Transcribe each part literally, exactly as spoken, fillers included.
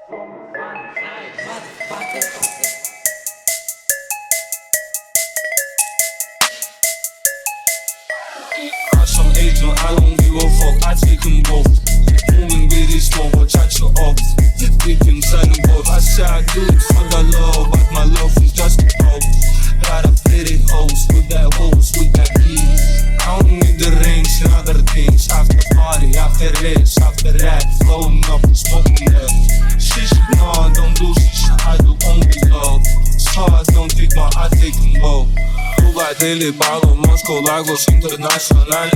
Some agent, I don't give a fuck, I take them both. Moving with it slow, but touch you off. Flipping, selling both. I say I do it for the love, but my love is just a dog. Gotta fit it hoes with that hose, with that key. I don't need the rings and other things. After party, after race, after that, flowing up, smoking that. Shit, no, I don't do shit, I do only love. So I don't take my, I take them both. Daily pago Moscow, Lagos, internacionales.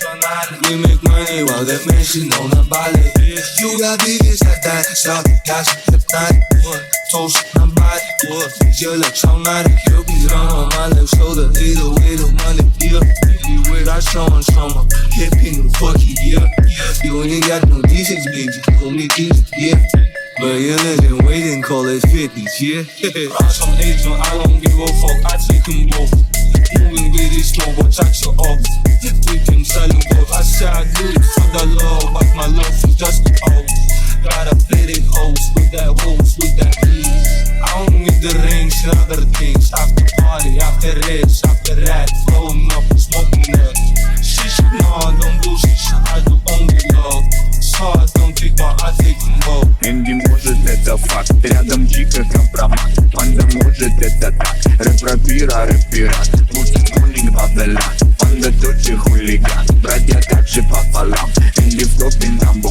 We make money while the Messi no la vale. You got biggest at that, shot, gas, hypnotic. Toast, nobody, yo le traumatic. Yo be on my left shoulder, either way the money, yeah. You with our summer, summer, hipping the fucking yeah. You ain't got no decent, baby, call me decent, yeah. But you're living, waiting, call it fifties, yeah. I'm some agent, I don't give a fuck, I take them both. Moving with it slow, but touch you off. Flipping, selling both. I say I do it for the love, but my love is just a house. Gotta fit it hoes with that hose, with that key. I don't need the rings and other things. After party, after race, after that, flowing up, smoking that. Shit, no, I don't do shit, I do only love. So I don't take my, I take them both. Энди может это факт, рядом дико компромат. Панда может это так, рэп рэпира, рэпират. Мультик бабела, панда тот же хулиган. Братья также пополам, Энди в топе number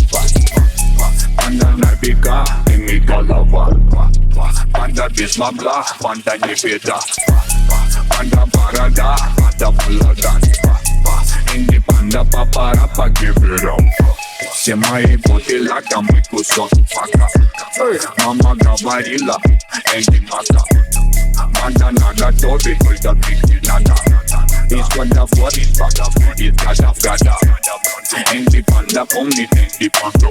one. Панда на бега, ими голова. Панда без бабла, панда не беда. Панда борода, панда молода. Энди панда папара, give it up. Все мои боты лака, мой кусок фака. Мама говорила, Энди мака. Банда наготове, только пить не надо. Из года в год, из года в год, из года в года. Энди панда помнит, Энди панда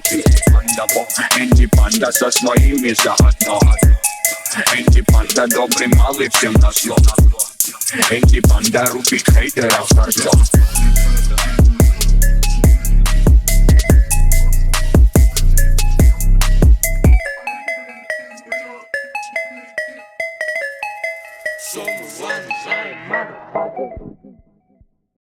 Энди панда со своими заодно. Энди панда добрый малый, всем назло. Энди панда рубит хейтеров с